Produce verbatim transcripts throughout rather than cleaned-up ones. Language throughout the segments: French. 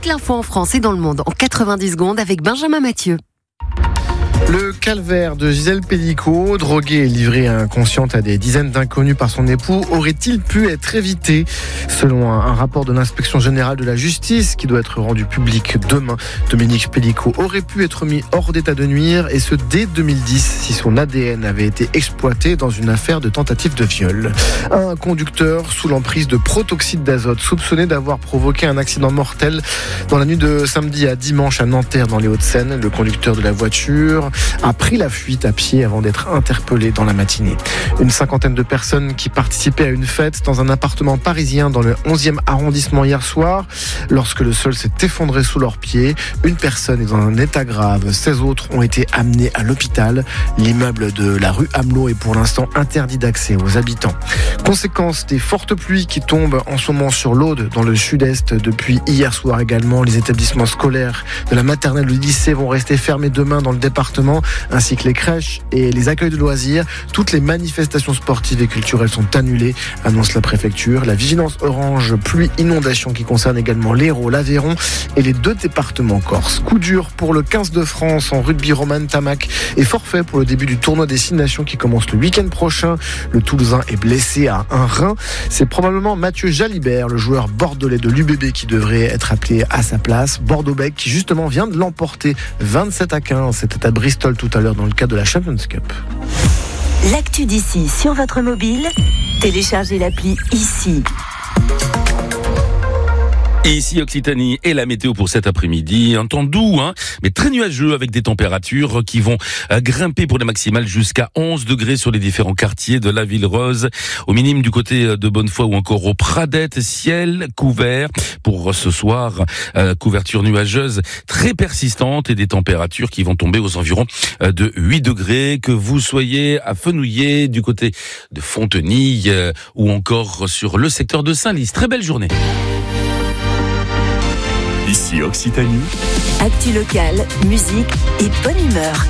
toute l'info en France et dans le monde en quatre-vingt-dix secondes avec Benjamin Mathieu. Le calvaire de Gisèle Pelicot, droguée et livrée inconsciente à des dizaines d'inconnus par son époux, aurait-il pu être évité ? Selon un, un rapport de l'inspection générale de la justice qui doit être rendu public demain, Dominique Pelicot aurait pu être mis hors d'état de nuire, et ce dès deux mille dix si son A D N avait été exploité dans une affaire de tentative de viol. Un conducteur sous l'emprise de protoxyde d'azote soupçonné d'avoir provoqué un accident mortel dans la nuit de samedi à dimanche à Nanterre dans les Hauts-de-Seine. Le conducteur de la voiture a pris la fuite à pied avant d'être interpellé dans la matinée. Une cinquantaine de personnes qui participaient à une fête dans un appartement parisien dans le onzième arrondissement hier soir. Lorsque le sol s'est effondré sous leurs pieds, une personne est dans un état grave. seize autres ont été amenés à l'hôpital. L'immeuble de la rue Amelot est pour l'instant interdit d'accès aux habitants. Conséquence des fortes pluies qui tombent en ce moment sur l'Aude dans le sud-est depuis hier soir également. Les établissements scolaires de la maternelle au lycée vont rester fermés demain dans le département, ainsi que les crèches et les accueils de loisirs. Toutes les manifestations sportives et culturelles sont annulées, annonce la préfecture. La vigilance orange pluie inondation qui concerne également l'Hérault, l'Aveyron et les deux départements corses. Coup dur pour le quinze de France en rugby. Roman Tamac est forfait pour le début du tournoi des Six Nations qui commence le week-end prochain. Le Toulousain est blessé à un rein. C'est probablement Mathieu Jalibert, le joueur bordelais de l'U B B, qui devrait être appelé à sa place. Bordeaux-Bègles qui justement vient de l'emporter vingt-sept à quinze. C'était à Bristol tout à l'heure dans le cadre de la Champions Cup. L'actu d'ici sur votre mobile, téléchargez l'appli ici. Et ici Occitanie et la météo pour cet après-midi, un temps doux, hein, mais très nuageux avec des températures qui vont grimper pour les maximales jusqu'à onze degrés sur les différents quartiers de la Ville Rose. Au minimum du côté de Bonnefoy ou encore au Pradette, ciel couvert pour ce soir, euh, couverture nuageuse très persistante et des températures qui vont tomber aux environs de huit degrés, que vous soyez à Fenouillet, du côté de Fontenille euh, ou encore sur le secteur de Saint-Lys. Très belle journée. Ici Occitanie. Actu locale, musique et bonne humeur.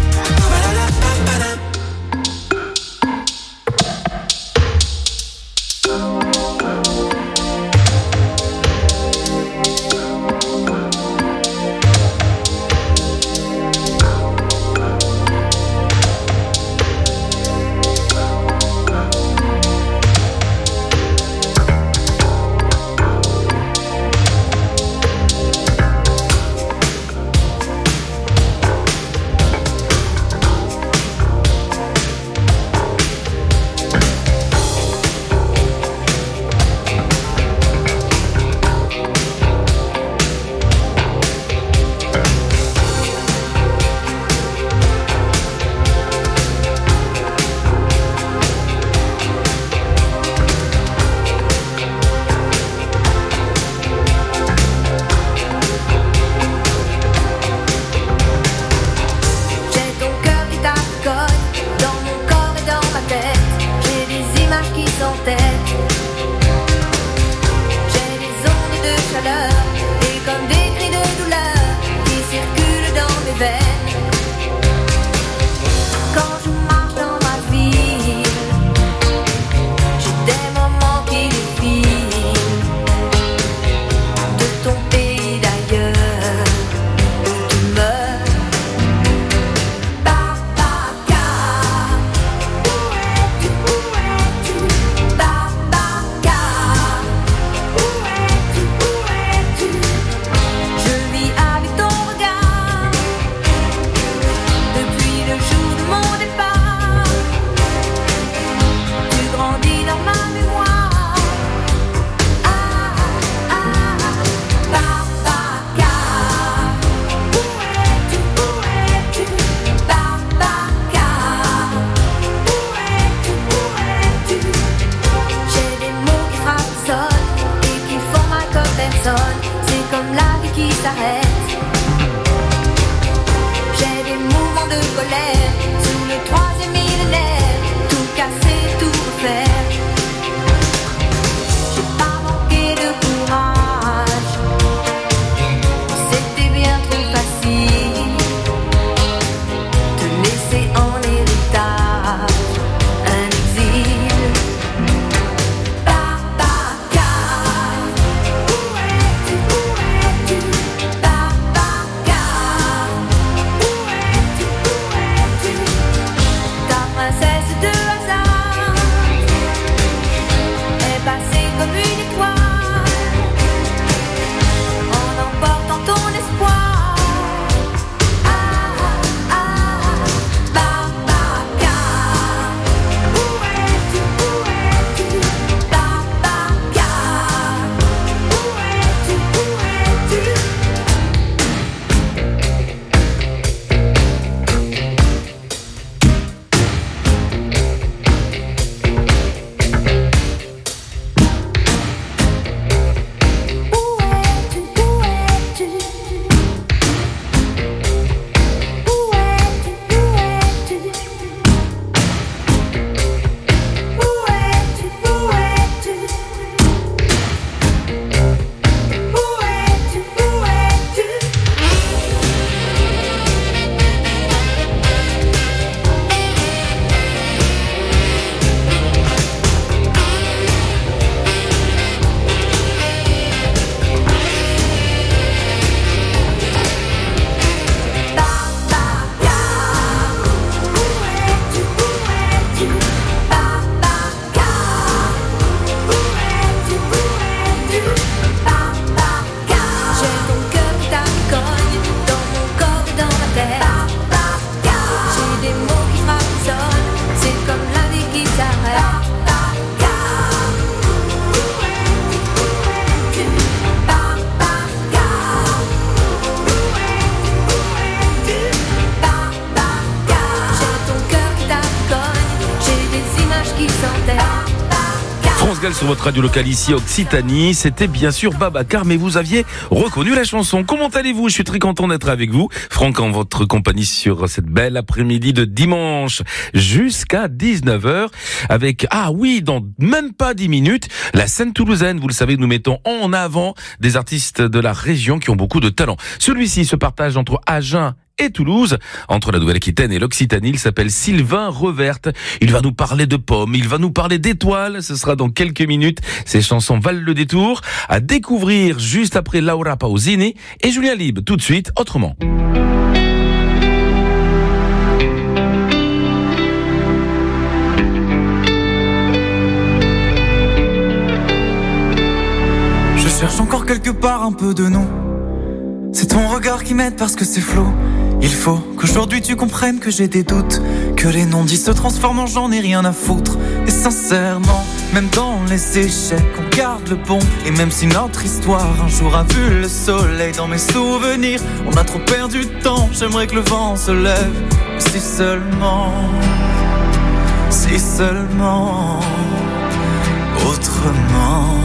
locale sur votre radio locale ici Occitanie. C'était bien sûr Babacar, mais vous aviez reconnu la chanson. Comment allez-vous? Je suis très content d'être avec vous. Franck en votre compagnie sur cette belle après-midi de dimanche jusqu'à dix-neuf heures avec, ah oui, dans même pas dix minutes, la scène toulousaine. Vous le savez, nous mettons en avant des artistes de la région qui ont beaucoup de talent. Celui-ci se partage entre Agen et Toulouse, entre la Nouvelle-Aquitaine et l'Occitanie. Il s'appelle Sylvain Reverte. Il va nous parler de pommes, il va nous parler d'étoiles. Ce sera dans quelques minutes. Ses chansons valent le détour. À découvrir juste après Laura Pausini et Julien Lieb. Tout de suite, autrement. Je cherche encore quelque part un peu de nous. C'est ton regard qui m'aide parce que c'est flou. Il faut qu'aujourd'hui tu comprennes que j'ai des doutes, que les non-dits se transforment en j'en ai rien à foutre. Et sincèrement, même dans les échecs, on garde le bon. Et même si notre histoire un jour a vu le soleil dans mes souvenirs, on a trop perdu de temps, j'aimerais que le vent se lève. Si seulement, si seulement, autrement,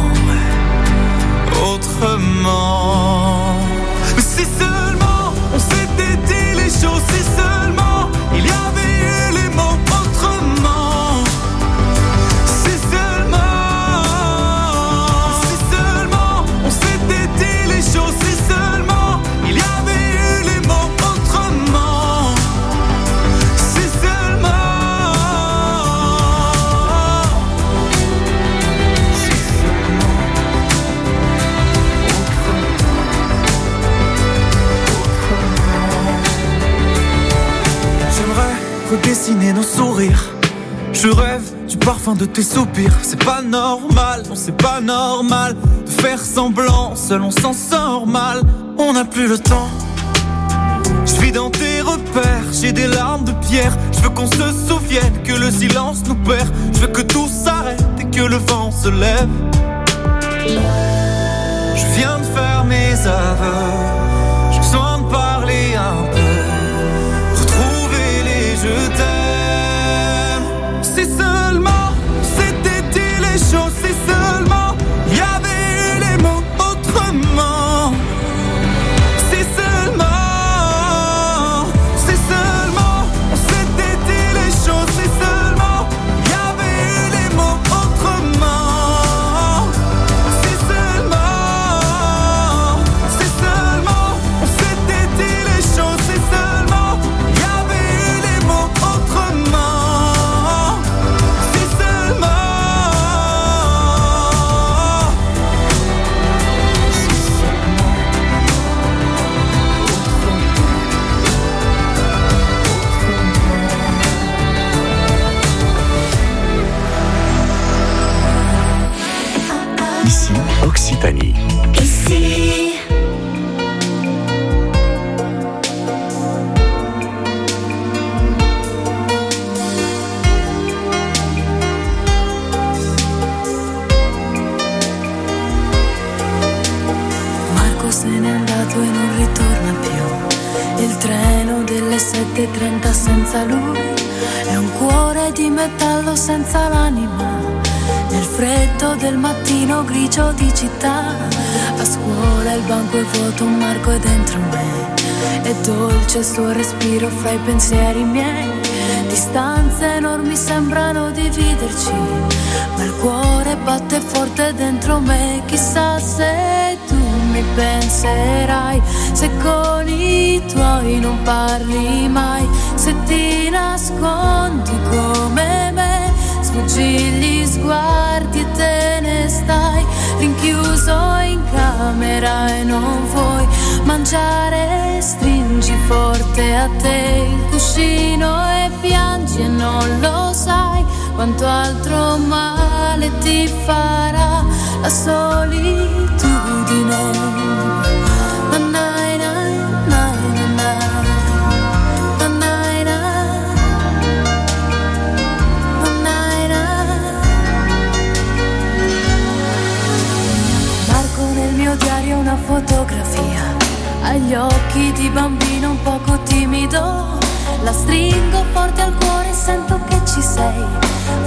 autrement. Mais si seulement on s'était dit les choses, si seulement il y avait eu les mots autrement. Si seulement, si seulement on s'était dit les choses, si seulement il y avait eu les mots autrement. Si seulement, si seulement, redessiner nos sourires. Je rêve du parfum de tes soupirs. C'est pas normal, non c'est pas normal de faire semblant, seul on s'en sort mal. On n'a plus le temps. Je vis dans tes repères, j'ai des larmes de pierre. Je veux qu'on se souvienne que le silence nous perd. Je veux que tout s'arrête et que le vent se lève. Je viens de faire mes aveux, j'ai besoin de parler un peu. Je t'aime. Si seulement c'était dit les choses, si seulement il y avait eu les mots autrement. Si seulement, si seulement on s'était dit les choses, si seulement il y avait eu les mots autrement. Si seulement, si seulement on s'était dit les choses, si seulement il y avait eu les mots autrement. Si seulement, si seulement, Ici, Occitanie. Ici. Marco se n'è andato e non ritorna più. Il treno delle sette e trenta senza lui è un cuore di metallo senza l'anima. Nel freddo del mattino grigio di città, a scuola il banco è vuoto, Marco è dentro me. È dolce il suo respiro fra i pensieri miei. Distanze enormi sembrano dividerci, ma il cuore batte forte dentro me. Chissà se tu mi penserai, se con i tuoi non parli mai, se ti nascondi come me. Sfuggi gli sguardi e te ne stai rinchiuso in camera e non vuoi mangiare. Stringi forte a te il cuscino e piangi e non lo sai quanto altro male ti farà la solitudine. Una fotografia, agli occhi di bambino un poco timido, la stringo forte al cuore e sento che ci sei.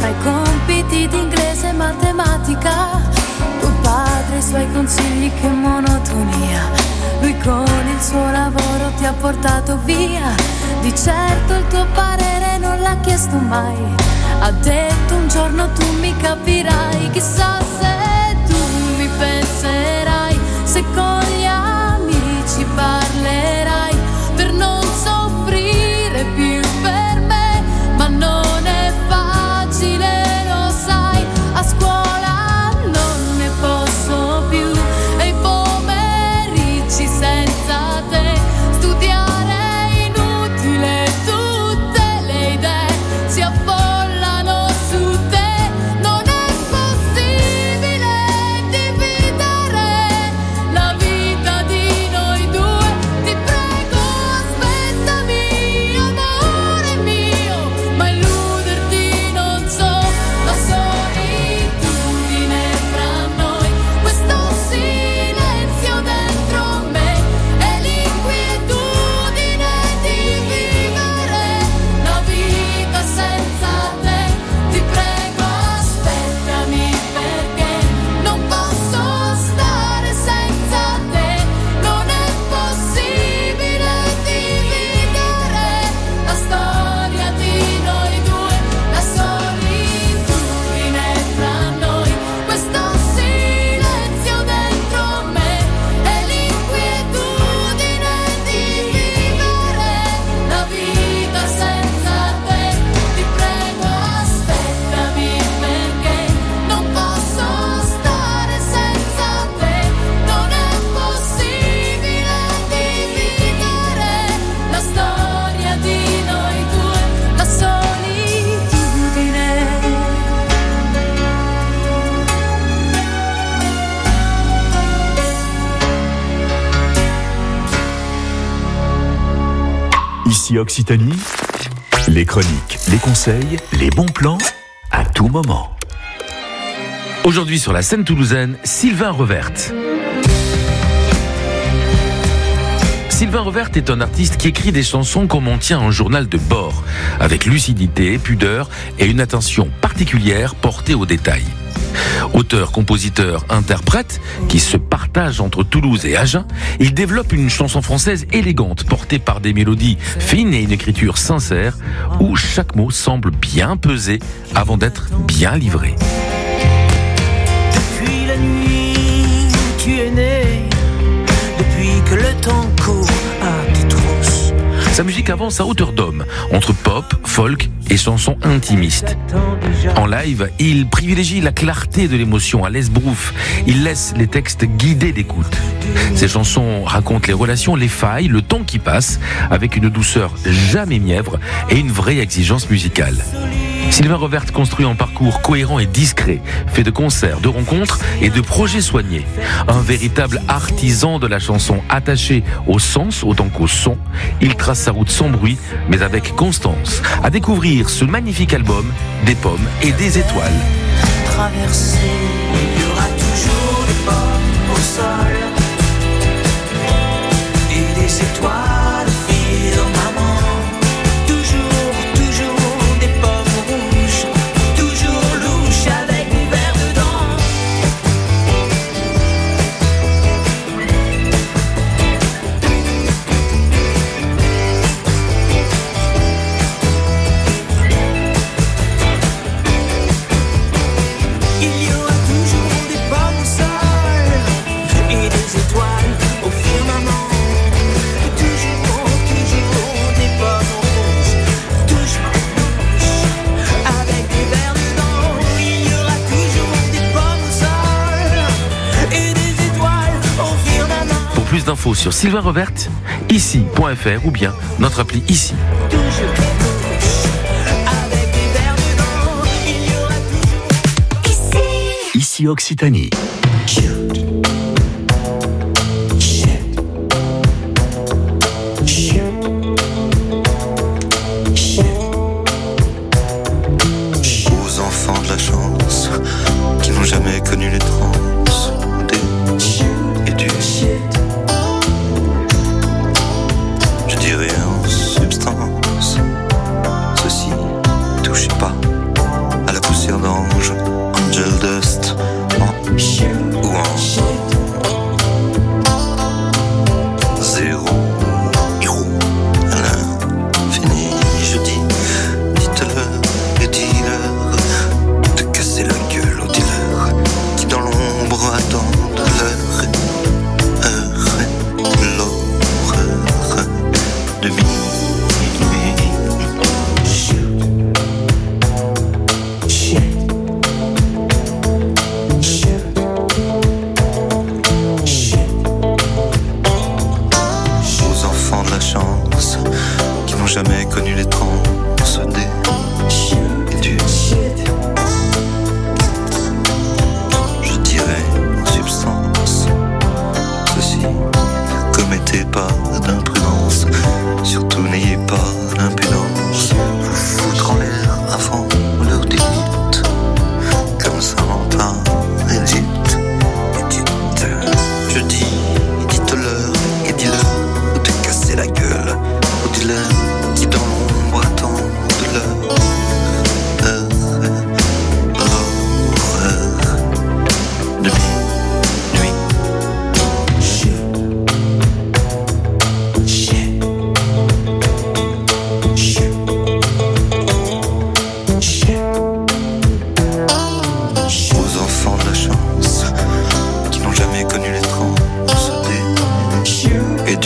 fai compiti di inglese e matematica. Tuo padre, i suoi consigli, che monotonia. Lui con il suo lavoro ti ha portato via. Di certo il tuo parere non l'ha chiesto mai. Ha detto un giorno tu mi capirai. Chissà se tu mi penserai, se con gli amici parlerai, per non soffrire più per me. Ma non è facile, lo sai, a scuola non ne posso più. E i pomeriggi senza te, studiare è inutile, tutte le idee si affollano su te. Non è possibile dividere la vita di noi due. Ti prego aspettami, amore mio, ma illuderti non so. La solitudine fra noi, questo silenzio dentro me, e l'inquietudine di vivere la vita senza te. Ti prego aspettami, perché non posso stare senza te. Non è possibile dividere la storia di noi due. La solitudine fra noi, questo silenzio dentro me, e l'inquietudine di vivere la vita senza te. Ti prego aspettami, perché non posso stare senza te. Non è possibile dividere la storia di noi due. La solitudine. Ici Occitanie, les chroniques, les conseils, les bons plans, à tout moment. Aujourd'hui sur la scène toulousaine, Sylvain Reverte. Sylvain Reverte est un artiste qui écrit des chansons comme on tient un journal de bord, avec lucidité, pudeur et une attention particulière portée aux détails. Auteur, compositeur, interprète, qui se partage entre Toulouse et Agen, il développe une chanson française élégante, portée par des mélodies fines et une écriture sincère, où chaque mot semble bien peser avant d'être bien livré. Depuis la nuit où tu es né, depuis que le temps court à tes trousses. Sa musique avance à hauteur d'homme, entre pop, folk et chansons intimistes. En live, il privilégie la clarté de l'émotion à l'esbrouf. Il laisse les textes guider d'écoute. Ses chansons racontent les relations, les failles, le temps qui passe, avec une douceur jamais mièvre et une vraie exigence musicale. Sylvain Reverte construit un parcours cohérent et discret, fait de concerts, de rencontres et de projets soignés. Un véritable artisan de la chanson, attaché au sens autant qu'au son. Il trace sa route sans bruit, mais avec constance. À découvrir ce magnifique album, des pommes et des étoiles. Traverser, il y aura toujours des pommes au sol et des étoiles firmament. Toujours, toujours des pommes rouges, toujours louches avec du verre dedans. Il y aura toujours des pommes au sol et des étoiles au firmament. Toujours, toujours des pommes rouges, toujours louches avec du verre dedans. Il y aura toujours des pommes au sol et des étoiles au firmament. Pour plus d'infos sur Sylvain Reverte, ici point f r ou bien notre appli Ici. Toujours louches avec du verre dedans. Il y aura toujours ici. Ici Occitanie. Aux enfants de la chance qui n'ont jamais connu les transes des et du. Je dirais en substance, ceci touchez pas à la poussière. connu les transes des et du. Je dirais en substance ceci: commettez pas d'imprudence, surtout n'ayez pas d'impudence. Vous foutre en l'air avant l'heure des mythes, comme Samantha et dites, et dites. Je dis, dites-leur et dis-leur de casser la gueule, ou dis-leur qui dans l'ombre attend de l'heure. De minuit. Aux enfants de la chance qui n'ont jamais connu les transes des et du.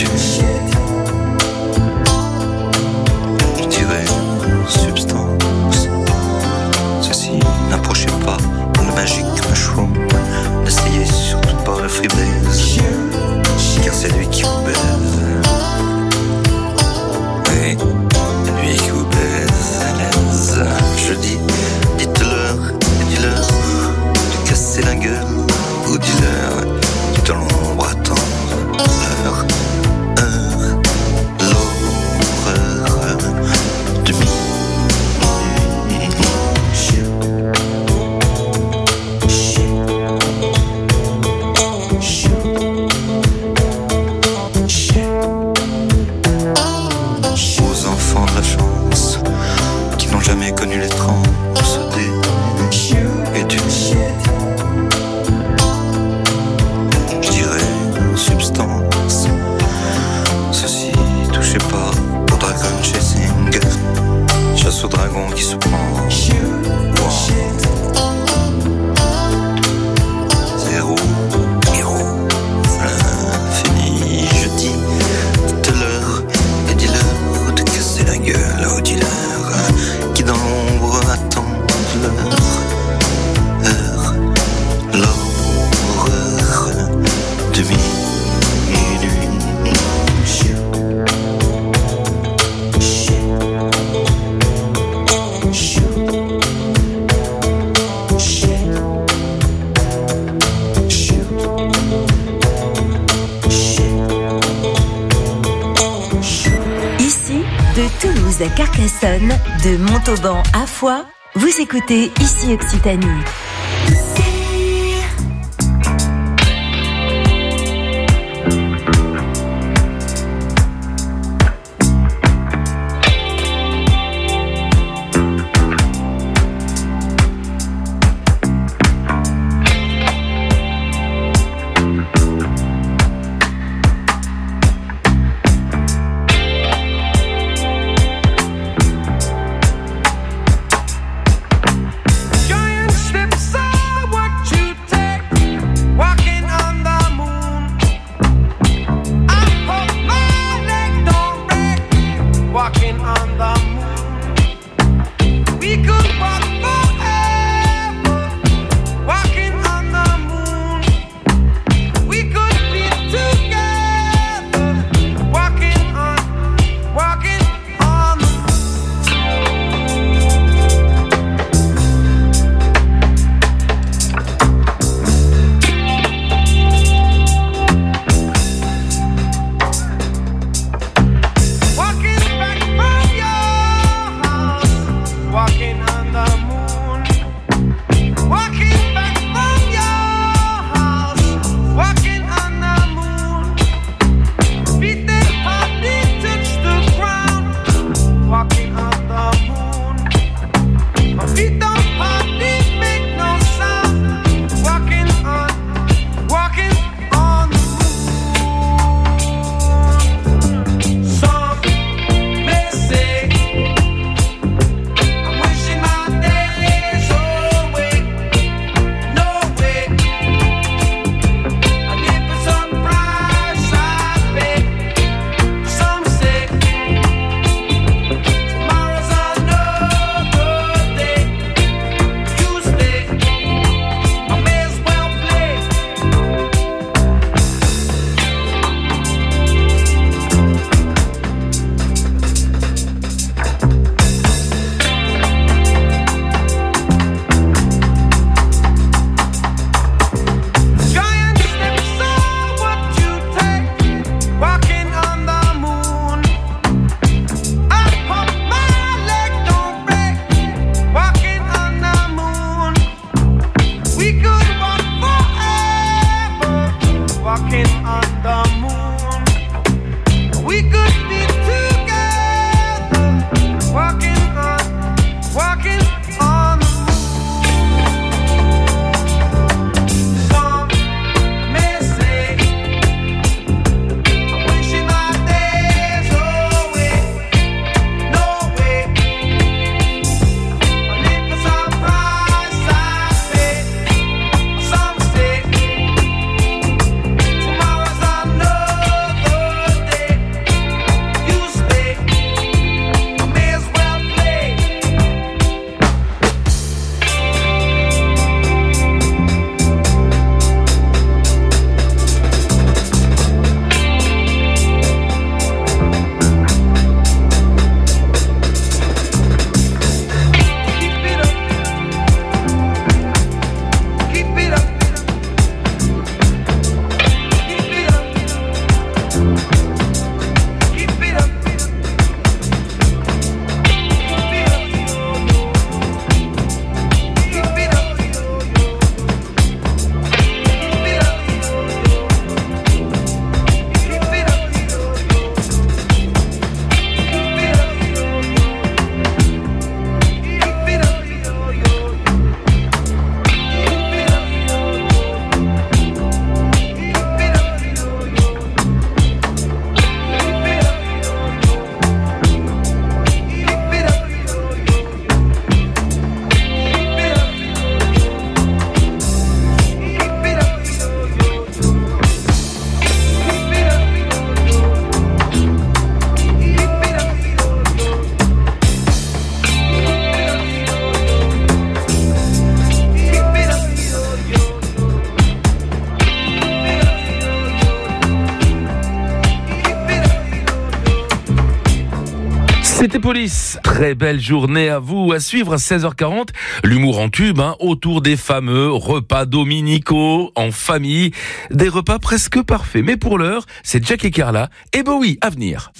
Je dirais substance ceci: n'approchez pas le magique mushroom, n'essayez surtout pas le freebase, car c'est lui qui vous baise. Oui, lui qui vous baise à l'aise. Je dis, dites-leur et dis-leur de casser la gueule, ou dis-leur qui dans l'ombre attendent l'heure, heure, l'horreur de minuit. Aux enfants de la chance qui n'ont jamais connu les transes des et du. Je dirais substance ceci: touchez pas au dragon chasing, chasse au dragon qui se prend. Wow. Zéro héros l'infini. Je dis, dites-leur et dis-leur de casser la gueule au dealer qui dans l'ombre attend l'heure, heure, l'horreur de minuit. Ici, de Toulouse à Carcassonne, de Montauban à Foix, vous écoutez Ici Occitanie. Giant steps C'était Police. Très belle journée à vous. À suivre à seize heures quarante, l'humour en tube, hein, autour des fameux repas dominicaux en famille. Des repas presque parfaits. Mais pour l'heure, c'est Jack et Carla et Bowie à venir.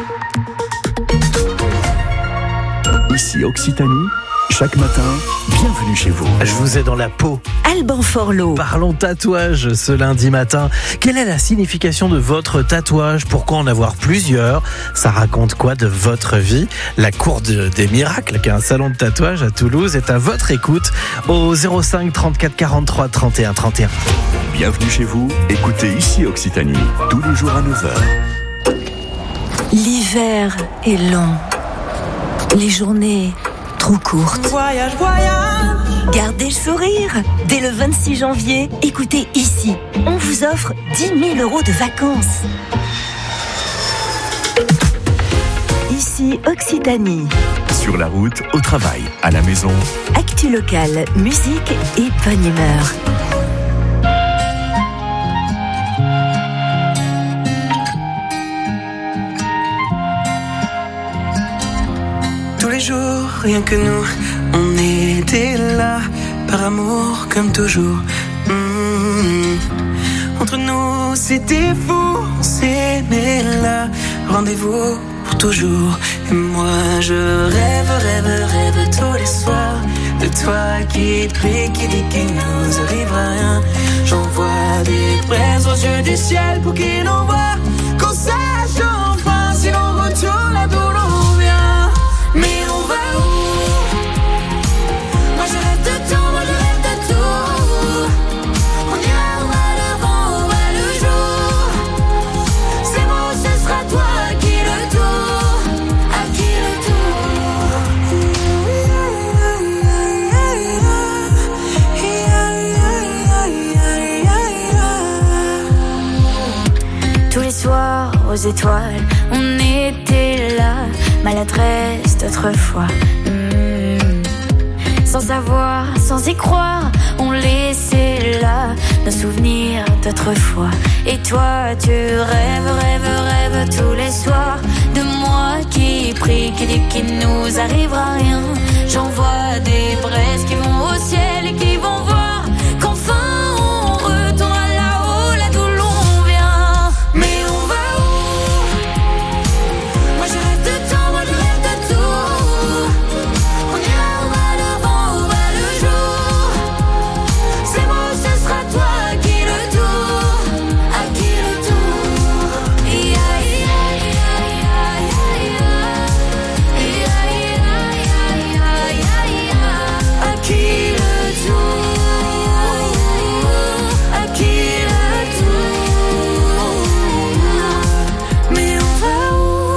Ici Occitanie, chaque matin, bienvenue chez vous. Je vous ai dans la peau. Alban Forlot. Parlons tatouage ce lundi matin. Quelle est la signification de votre tatouage? Pourquoi en avoir plusieurs? Ça raconte quoi de votre vie? La Cour de, des Miracles, qui est un salon de tatouage à Toulouse, est à votre écoute au zéro cinq trente-quatre quarante-trois trente et un trente et un. Bienvenue chez vous, écoutez Ici Occitanie, tous les jours à neuf heures. L'hiver est long. Les journées trop courtes. Voyage, voyage. Gardez le sourire. Dès le vingt-six janvier, écoutez ici. On vous offre dix mille euros de vacances. Ici Occitanie. Sur la route, au travail, à la maison. Actu locale, musique et bonne humeur. Tous les jours, rien que nous, on était là, par amour comme toujours. Mmh. Entre nous, c'était fou, on s'aimait là, rendez-vous pour toujours. Et moi, je rêve, rêve, rêve tous les soirs de toi qui prie, qui dit qu'il nous arrivera rien. J'envoie des braises aux yeux du ciel pour qu'il envoie qu'on sache enfin si l'on retourne là d'où l'on vient. Mais on va où? Moi je rêve de tout, moi je rêve de tout. On ira où va le vent, où va le jour. C'est moi, ce sera toi qui le tour, à qui le tour. Tous les soirs aux étoiles, on était là. Maladresse d'autrefois, mmh. Sans savoir, sans y croire, on laissait là nos souvenirs d'autrefois. Et toi tu rêves, rêves, rêves tous les soirs de moi qui prie, qui dit qu'il nous arrivera rien. J'envoie des braises qui vont au ciel et qui vont voir qu'enfin on retourne là-haut, là d'où l'on vient. Mais on va où? Moi je rêve de temps, moi je rêve de tout. On ira où va le vent, où va le jour. C'est moi, ce sera toi qui le tour, à qui le tour. Ia, ia, ia, ia, ia, ia. Ia, ia, ia, ia, ia. À qui le tour, à qui le tour. Mais on va où?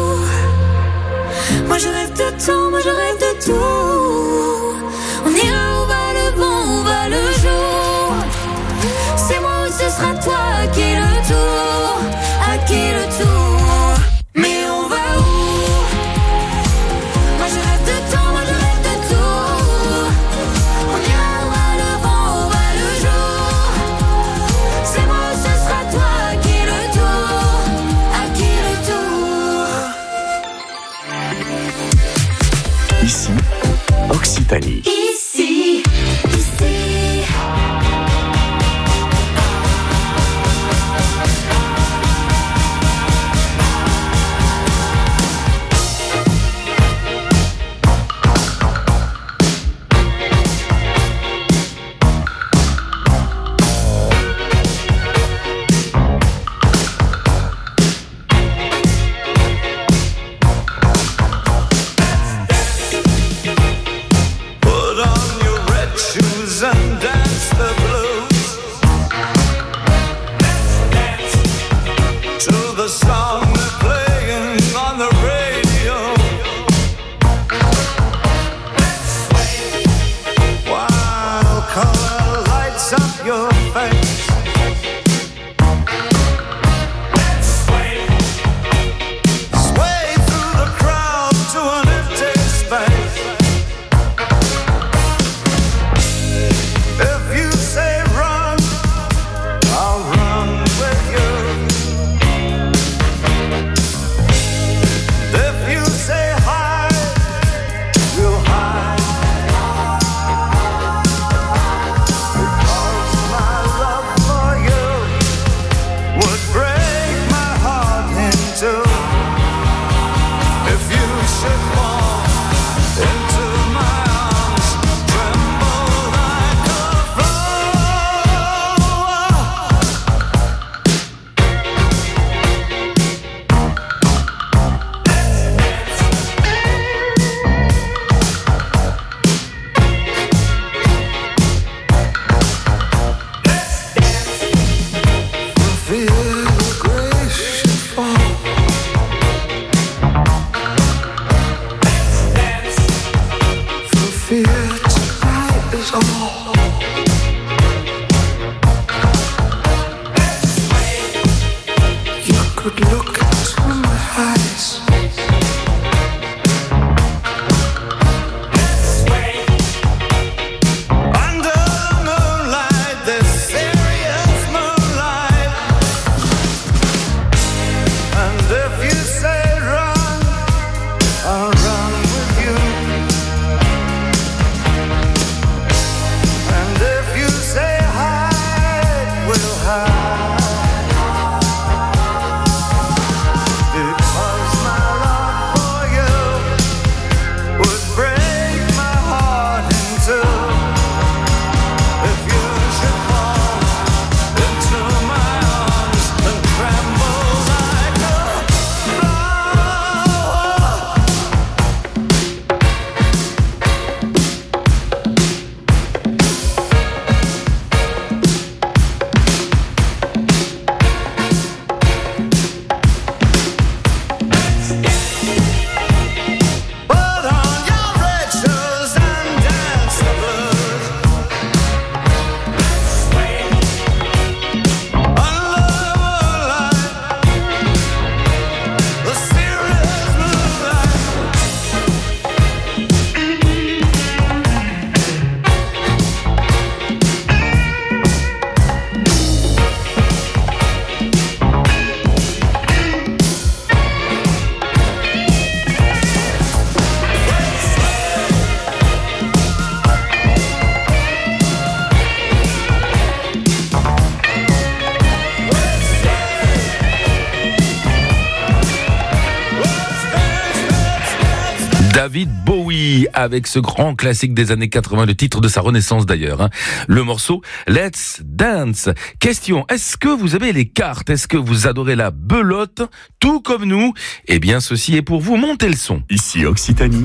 Moi je rêve de tout, moi je rêve de tout. On ira où va le vent, où va le jour. C'est moi ou ce sera toi qui le tour, à qui le tour. Mais on va où? Moi je rêve de tout, moi je rêve de tout. On ira où va le vent, où va le jour. C'est moi ou ce sera toi qui le tour, à qui le tour. Ici, Occitanie. Ici, ici. Put on your red shoes and dance the blues. Dance, dance to the song they're playing on the radio. While color lights up your face. Sway through the crowd to an empty space. If you say run, I'll run with you. could look into my eyes. David Bowie avec ce grand classique des années quatre-vingts, le titre de sa renaissance d'ailleurs, hein. Le morceau Let's Dance. Question, est-ce que vous avez les cartes? Est-ce que vous adorez la belote tout comme nous? Eh bien ceci est pour vous, montez le son. Ici Occitanie,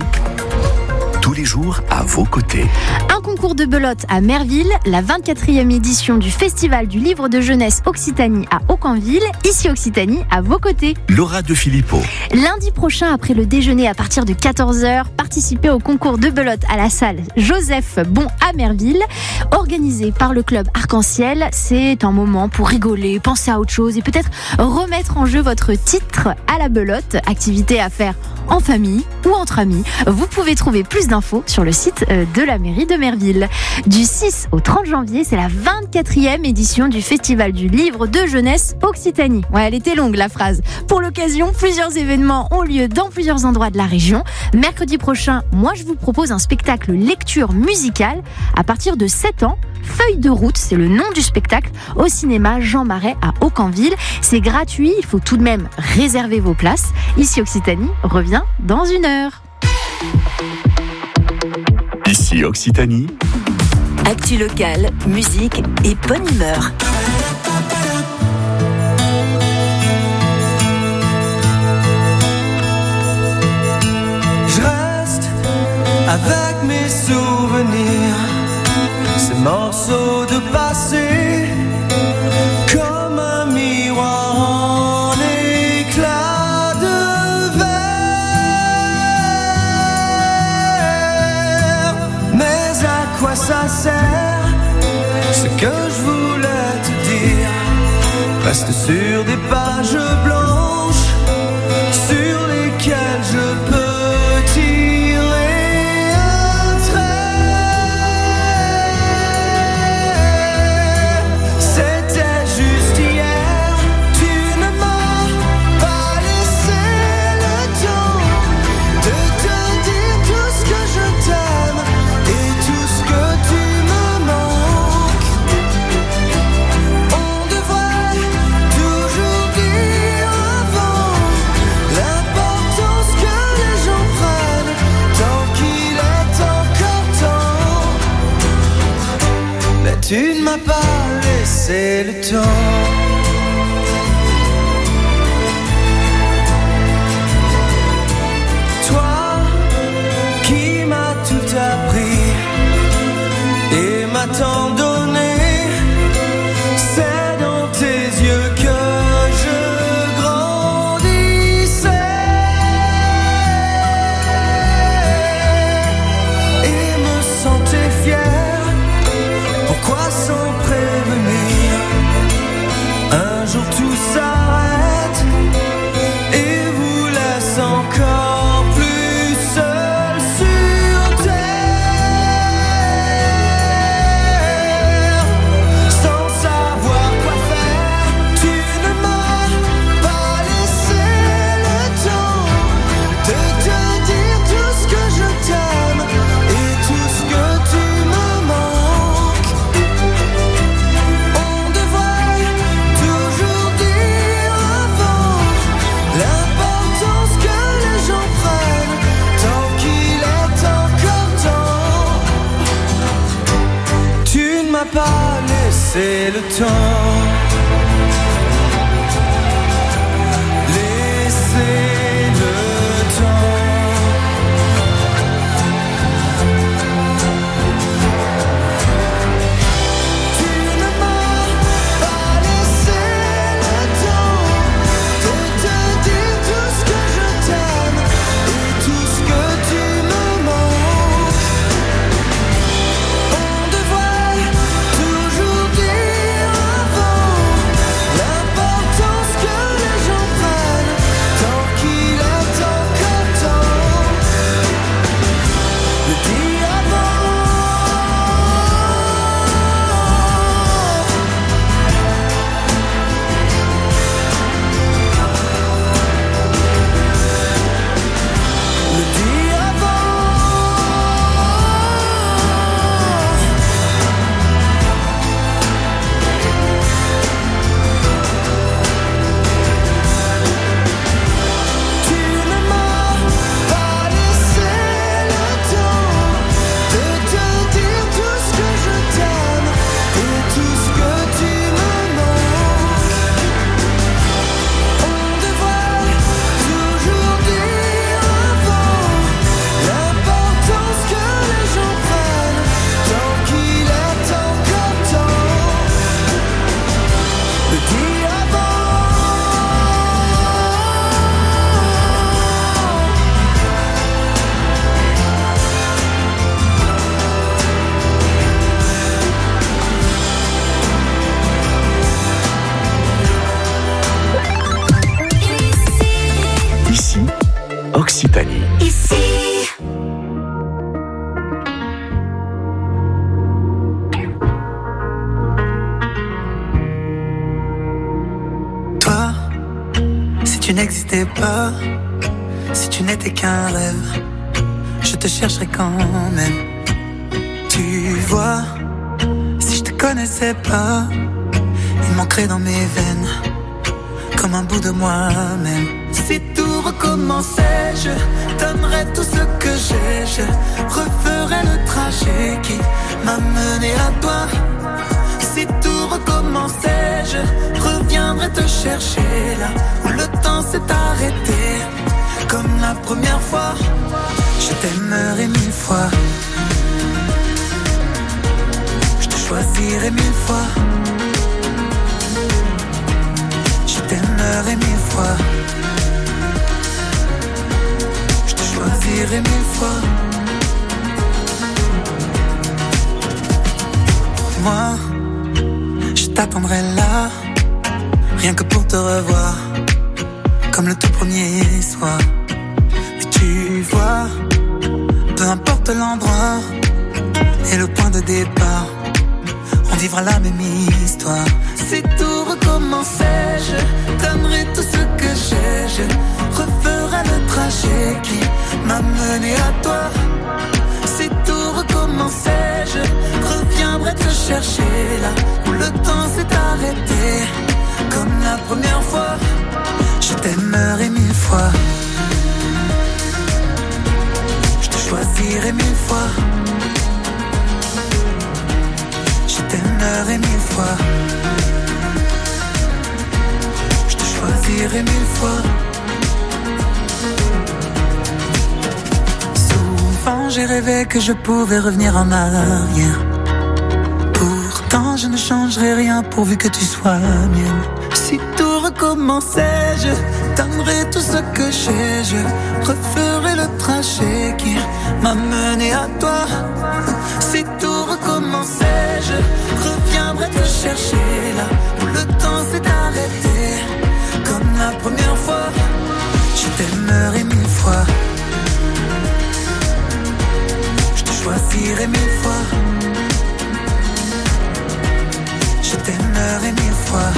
tous les jours à vos côtés. Un concours de belote à Merville, la vingt-quatrième édition du Festival du livre de jeunesse Occitanie à Aucanville, ici Occitanie, à vos côtés. Laura de Filippo. Lundi prochain, après le déjeuner à partir de quatorze heures, participez au concours de belote à la salle Joseph Bon à Merville, organisé par le club Arc-en-Ciel. C'est un moment pour rigoler, penser à autre chose et peut-être remettre en jeu votre titre à la belote, activité à faire en famille ou entre amis. Vous pouvez trouver plus d'infos sur le site de la mairie de Merville. Du six au trente janvier, c'est la vingt-quatrième édition du Festival du livre de jeunesse Occitanie. Ouais, elle était longue la phrase. Pour l'occasion, plusieurs événements ont lieu dans plusieurs endroits de la région. Mercredi prochain, moi je vous propose un spectacle lecture musicale à partir de sept ans. Feuille de route, c'est le nom du spectacle, au cinéma Jean Marais à Aucanville. C'est gratuit, il faut tout de même réserver vos places. Ici Occitanie revient dans une heure. Ici Occitanie. Actu locale, musique et bonne humeur. Je reste avec mes souvenirs, ces morceaux de passé, comme un miroir en éclat de verre. Mais à quoi ça sert? Ce que je voulais te dire reste sur des pages blanches sur lesquelles je peux tirer un trait. C'était juste hier, tu ne m'as pas laissé le temps de te dire tout ce que je t'aime et tout ce que tu me manques. On devrait toujours dire Laissez le temps, laissez le temps. Tu ne m'as pas laissé le temps de te dire tout ce que je t'aime et tout ce que tu me manques. On devrait toujours dire avant l'importance que les gens prennent tant qu'il est encore temps. Le dire avant. Le dire Tu ne m'as pas laissé le temps de te dire tout ce que je t'aime et tout ce que tu me manques. On devrait toujours dire avant l'importance que les gens prennent tant qu'il est encore temps. Le dire avant. Ici, Occitanie. Ici. Toi, si tu n'existais pas, si tu n'étais qu'un rêve, je te chercherais quand même. Tu vois, si je te connaissais pas, il manquerait dans mes veines comme un bout de moi-même. Si tout recommençait, je donnerais tout ce que j'ai, je referais le trajet qui m'a mené à toi. Si tout recommençait, je reviendrais te chercher là où le temps s'est arrêté. Comme la première fois, je t'aimerais mille fois. Je te choisirais mille fois. Je t'aimerais mille fois. Je te choisirais mille fois. Moi, je t'attendrai là, rien que pour te revoir, comme le tout premier soir. Mais tu vois, peu importe l'endroit et le point de départ, on vivra la même histoire. Si tout recommençait, je donnerais tout ce que j'ai, je referais le trajet qui m'a mené à toi. Si tout recommençait, je reviendrais te chercher là où le temps s'est arrêté. Comme la première fois, je t'aimerais mille fois. Je te choisirais mille fois. Je t'aimerais mille fois. Je te choisirais mille fois. Souvent j'ai rêvé que je pouvais revenir en arrière. Pourtant je ne changerai rien pourvu que tu sois mienne. Si tout recommençait, je donnerais tout ce que j'ai, je referais le trajet qui m'a mené à toi. Si tout recommençait, je reviendrais te chercher là où le temps s'est arrêté. Comme la première fois, je t'aimerais mille fois. Je te choisirais mille fois. Je t'aimerais mille fois.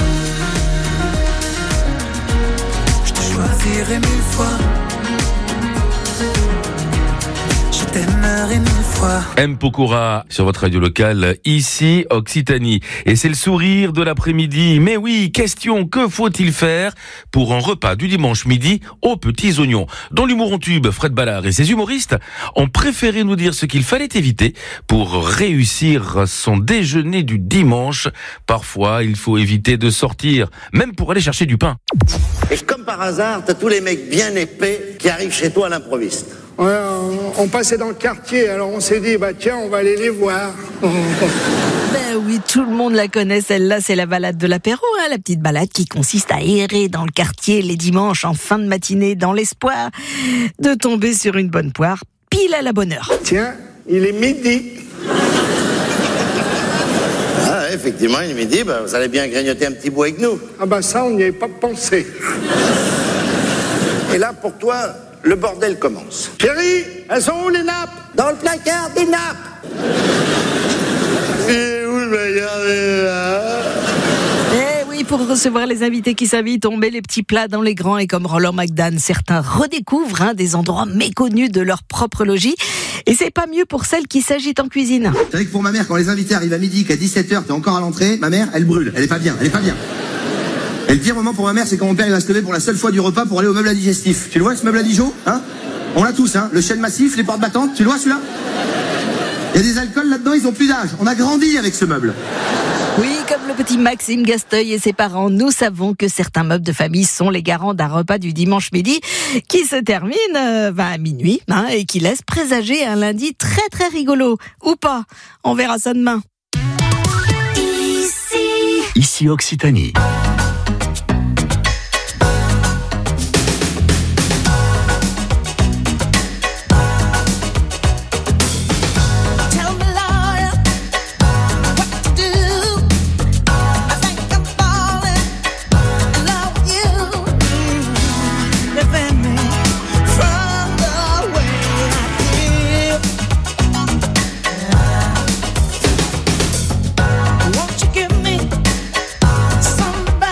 Je te choisirais mille fois. Je t'aimerais mille fois. fois. M. Pokora sur votre radio locale, ici Occitanie. Et c'est le sourire de l'après-midi. Mais oui, question, que faut-il faire pour un repas du dimanche midi aux petits oignons? Dans l'humour en tube, Fred Ballard et ses humoristes ont préféré nous dire ce qu'il fallait éviter pour réussir son déjeuner du dimanche. Parfois, il faut éviter de sortir, même pour aller chercher du pain. Et comme par hasard, t'as tous les mecs bien épais qui arrivent chez toi à l'improviste. Ouais, on, on passait dans le quartier, alors on s'est dit, bah tiens, on va aller les voir. Ben oui, tout le monde la connaît, celle-là, c'est la balade de l'apéro, hein, la petite balade qui consiste à errer dans le quartier les dimanches en fin de matinée dans l'espoir de tomber sur une bonne poire, pile à la bonne heure. Tiens, il est midi. Ah, effectivement, il est midi, bah, vous allez bien grignoter un petit bout avec nous. Ah bah ça, on n'y avait pas pensé. Et là, pour toi, le bordel commence. Chérie, elles sont où les nappes? Dans le placard des nappes. Et où le regarder là? Eh oui, pour recevoir les invités qui s'invitent, on met les petits plats dans les grands et comme Roland McDan, certains redécouvrent hein, des endroits méconnus de leur propre logis. Et c'est pas mieux pour celles qui s'agitent en cuisine. C'est vrai que pour ma mère, quand les invités arrivent à midi, qu'à dix-sept heures, t'es encore à l'entrée, ma mère, elle brûle. Elle est pas bien, elle est pas bien. Et le pire moment pour ma mère, c'est quand mon père il va se lever pour la seule fois du repas pour aller au meuble à digestif. Tu le vois ce meuble à Dijon, hein? On l'a tous, hein? Le chêne massif, les portes battantes, tu le vois celui-là? Il y a des alcools là-dedans, ils ont plus d'âge. On a grandi avec ce meuble. Oui, comme le petit Maxime Gasteuil et ses parents, nous savons que certains meubles de famille sont les garants d'un repas du dimanche midi qui se termine euh, ben, à minuit hein, et qui laisse présager un lundi très très rigolo. Ou pas, on verra ça demain. Ici, Ici Occitanie. Won't you give me some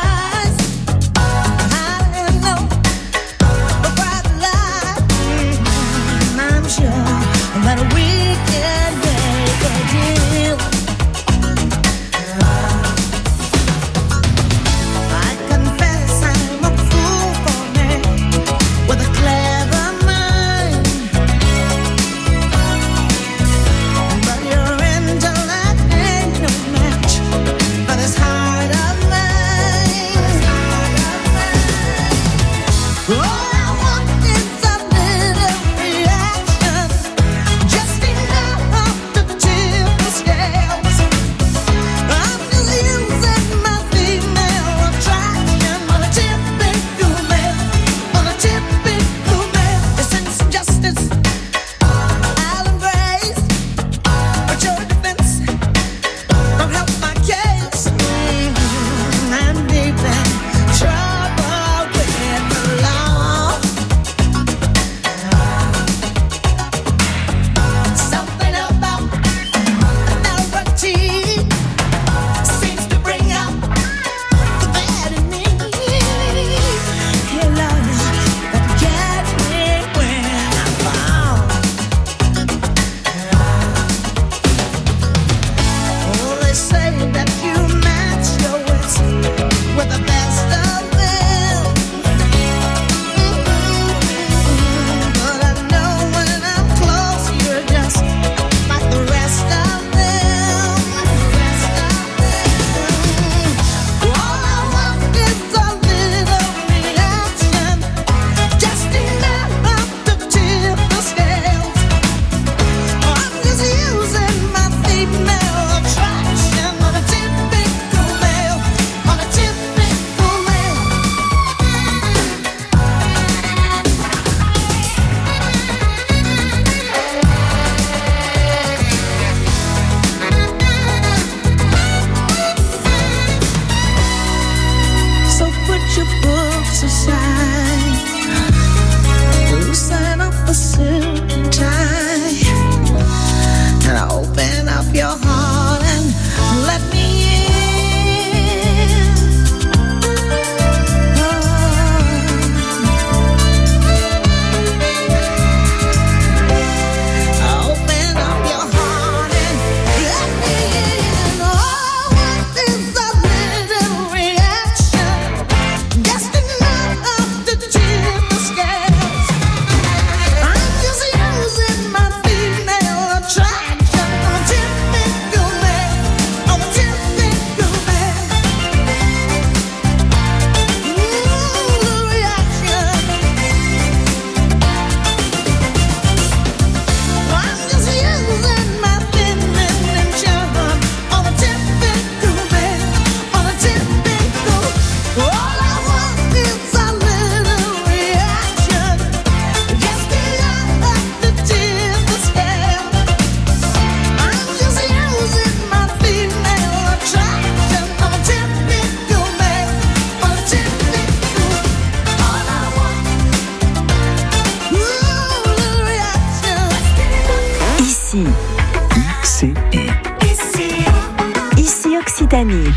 Occitanie.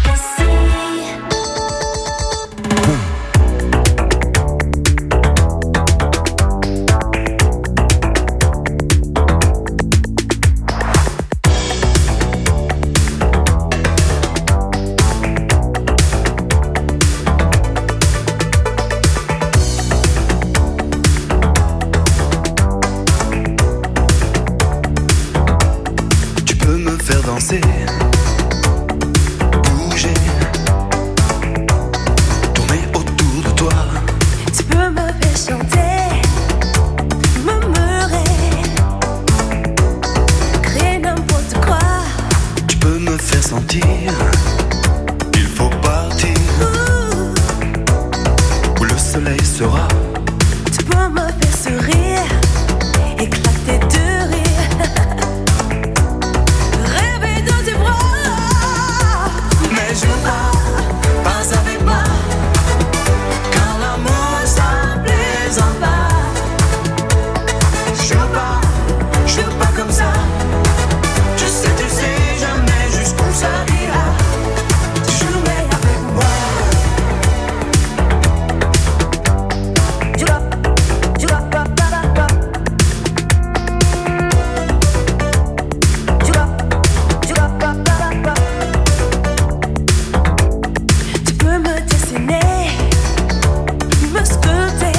Tu peux me faire danser, bouger, tourner autour de toi. Tu peux me faire chanter, murmurer, créer n'importe quoi. Tu peux me faire sentir, il faut partir, où le soleil sera. Tu peux me faire sourire, éclater de rire, rêver dans tes bras. Mais je pars, pas avec moi, car l'amour ça plaisante pas. Je pars, je pars comme ça. Tu sais, tu sais jamais jusqu'où ça ira. Jouer avec moi. Tu vas, tu vas, pas, pas, pas, pas. Tu vas, tu vas, pas, pas, pas, pas. Tu peux me dessiner, me sculpter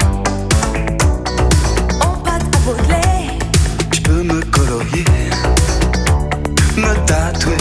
en pâte à modeler. Tu peux me colorier, me tatouer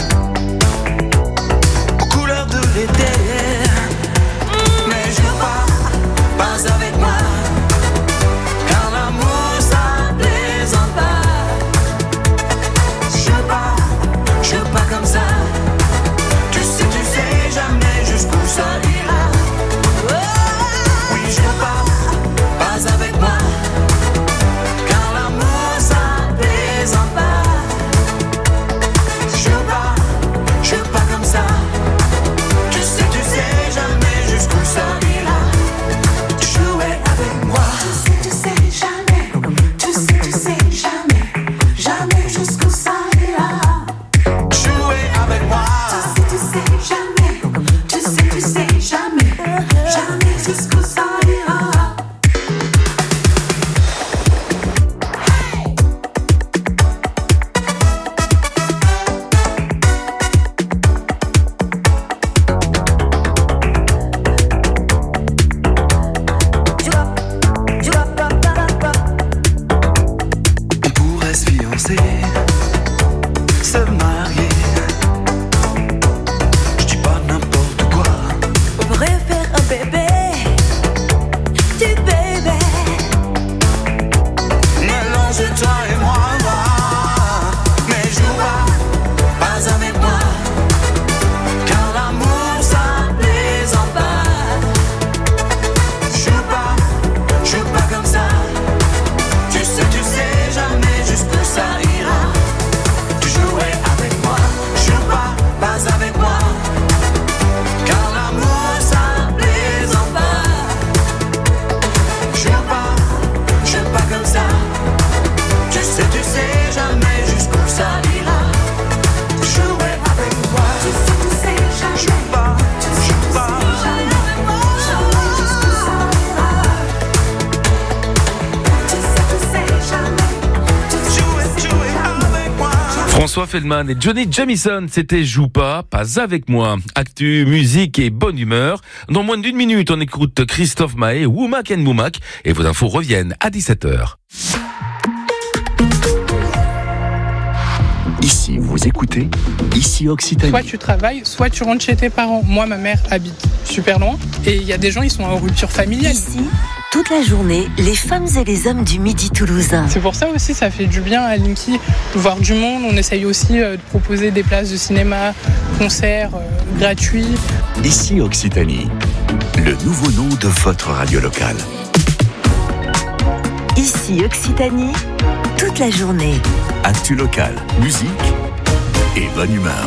aux couleurs de l'été. Mais je pars, pas avec moi, car l'amour ça plaisante pas. Je pars, je pars comme ça. Tu sais, tu sais jamais jusqu'où ça ira. Oui, je pars, pas avec moi, car l'amour ça plaisante pas. Je pars, je pars comme ça. Tu sais, tu sais jamais jusqu'où ça ira. Jouer avec moi. Tu sais, tu sais jamais, tu sais, tu sais jamais, jamais jusqu'où ça ira. Jouer avec moi. Tu sais, tu sais jamais, tu sais, tu sais jamais, jamais jusqu'où ça ira. Tu vas, tu vas, pas, pas, pas, pas. On pourrait se fiancer, se marier. Je dis pas n'importe quoi. On pourrait faire un bébé, petit bébé. Mélange toi et moi, va. Mais joue pas, pas avec moi, car l'amour ça plaisante pas. Joue pas, joue pas comme ça. Tu sais, tu sais jamais jusqu'où ça ira. Tu jouais avec moi, joue pas, pas avec moi, car l'amour ça plaisante pas. Joue pas, joue pas comme ça. Tu sais, tu sais jamais jusqu'où ça ira. Jouer avec moi. Tu sais, tu sais jamais, Joue pas, joue pas. jamais jusqu'où ça ira. Tu sais, tu sais jamais, tu sais, Jouer, tu sais jouer jamais. avec moi. François Feldman et Johnny Jamison, c'était Joue pas, pas avec moi. Actu, musique et bonne humeur. Dans moins d'une minute, on écoute Christophe Maé, Woumak and Moumak, et vos infos reviennent à dix-sept heures. Ici, vous écoutez Ici Occitanie. Soit tu travailles, soit tu rentres chez tes parents. Moi, ma mère habite super loin et il y a des gens, ils sont en rupture familiale. Ici, toute la journée, les femmes et les hommes du Midi toulousain. C'est pour ça aussi, ça fait du bien à Linky de voir du monde. On essaye aussi euh, de proposer des places de cinéma, concerts euh, gratuits. Ici Occitanie, le nouveau nom de votre radio locale. Ici Occitanie, toute la journée. Actu locale, musique et bonne humeur.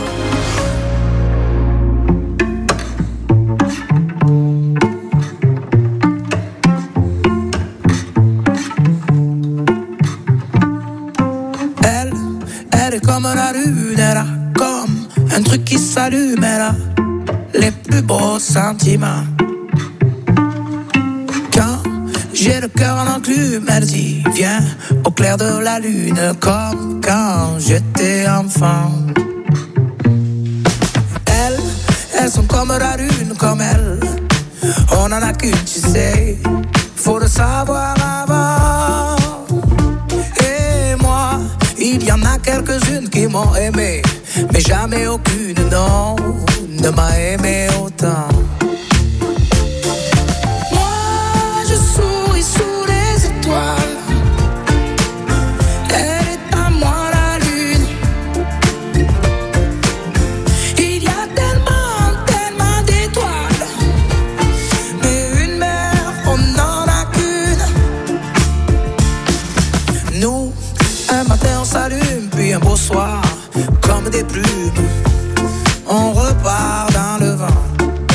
Elle, elle est comme la lune, elle a comme Un truc qui s'allume, elle a les plus beaux sentiments. Quand j'ai le cœur en enclume, elle dit viens au clair de la lune, comme quand j'étais enfant. Elles, elles sont comme la lune, comme elle. On en a qu'une, tu sais, faut le savoir avant. Et moi, il y en a quelques-unes qui m'ont aimé, mais jamais aucune, non, ne m'a aimé autant. Moi, je souris sous les étoiles. Elle est à moi la lune. Il y a tellement, tellement d'étoiles, mais une mère, on n'en a qu'une. Nous, un matin on s'allume, puis un beau soir, comme des plumes, on repart dans le vent.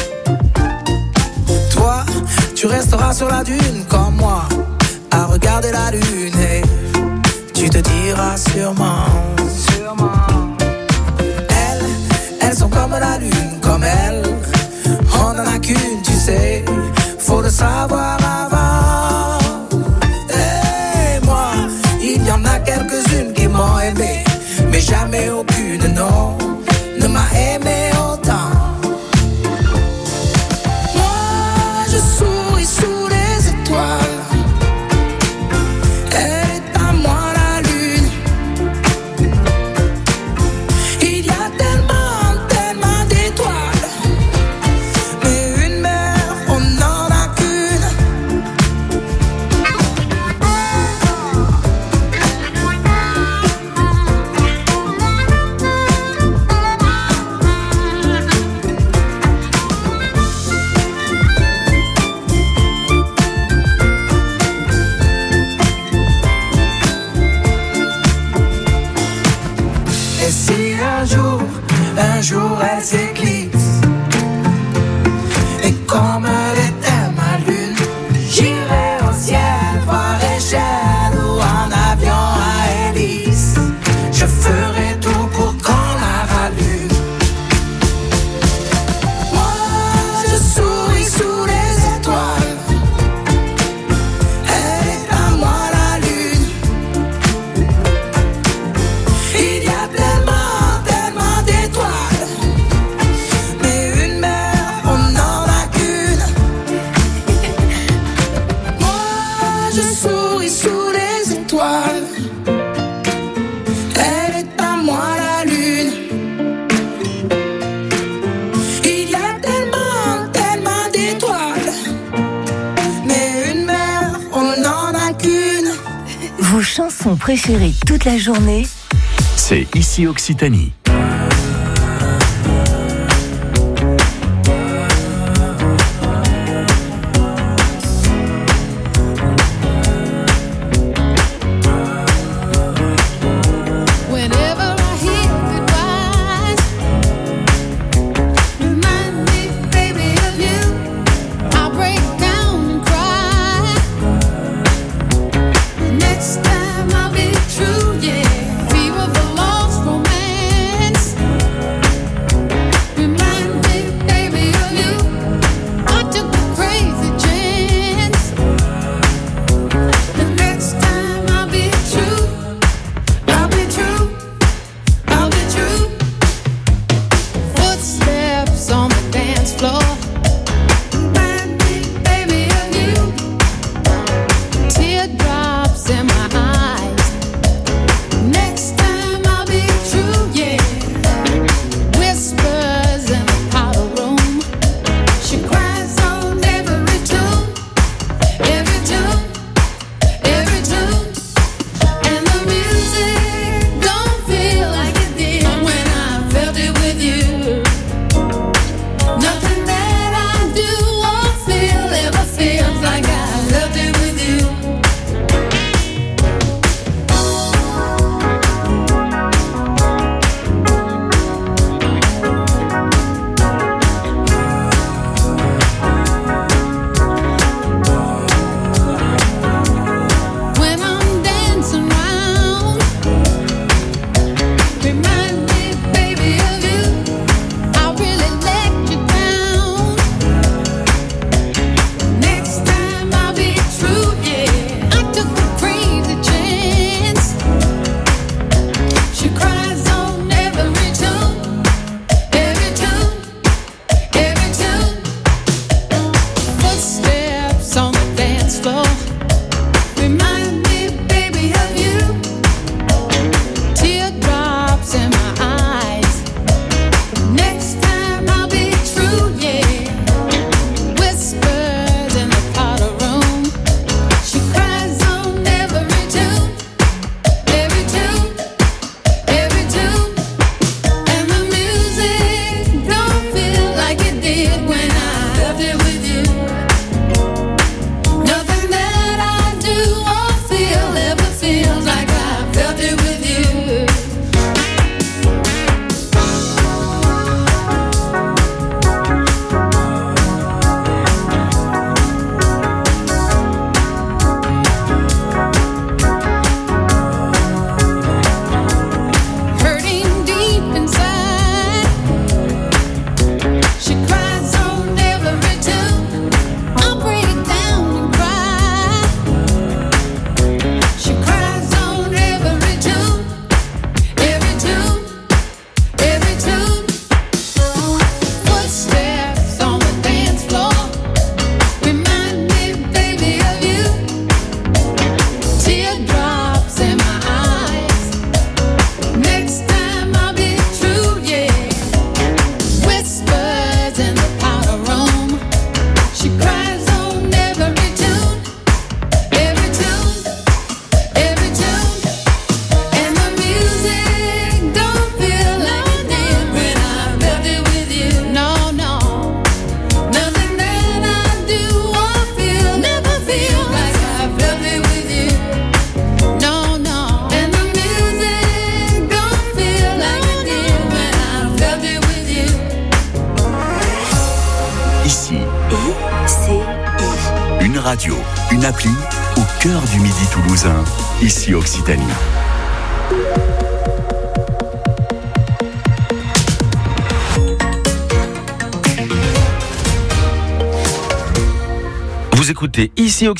Toi, tu resteras sur la dune comme moi, à regarder la lune, et tu te diras sûrement, sûrement. Elles, elles sont comme la lune, comme elle. On en a qu'une, tu sais, faut le savoir avant. Et moi, il y en a quelques-unes qui m'ont aimé, mais jamais aucune, non, ne m'a aimé autant. Moi, je souris sous les étoiles. Elle est à moi la lune. Il y a tellement, tellement d'étoiles, mais une mère, on n'en a qu'une. Et si un jour, un jour elle s'éclipse, et comme elle était ma lune, j'irai au ciel voir Échelle ou en avion à hélice. Je ferai tout pour qu'on la rallume. Moi, je souris sous les étoiles. Elle est à moi la lune. Il y a tellement, tellement d'étoiles, mais une mère, on n'en a qu'une. Moi, je souris sous les étoiles. Elle est à moi la lune. Il y a tellement, tellement d'étoiles, mais une mère, on n'en a qu'une. Vos chansons préférées toute la journée, C'est Ici Occitanie. Whenever I hear goodbyes, remind me, baby, of you. I'll break down and cry. Next time I'll be true, yeah. Fever for lost romance. dance floor. Remind me, baby, of you. Teardrops in my eyes. Next time I'll be true, yeah. Whispers in the powder room. She cries on every tune, every tune, every tune. And the music don't feel like it did when I felt it with you. Nothing that I do or feel ever feels like I felt it with you. Hurting deep inside. She cries on every tune. I break down and cry. She cries on every tune, every tune, every tune. Footsteps on the dance floor. Remind me, baby, of you. Teardrops in my eyes. Next time I'll be true, yeah. Whispers in the powder room. She cries on every tune, every tune, every tune. And the music don't feel like it did when I felt it with you. No, no. Nothing that I do or feel never feel like I felt it with you. No, no. And the music don't feel like it did when I felt it with you. Ici, C'est une radio, une appli au cœur du Midi toulousain. Ici Occitanie. Vous écoutez ici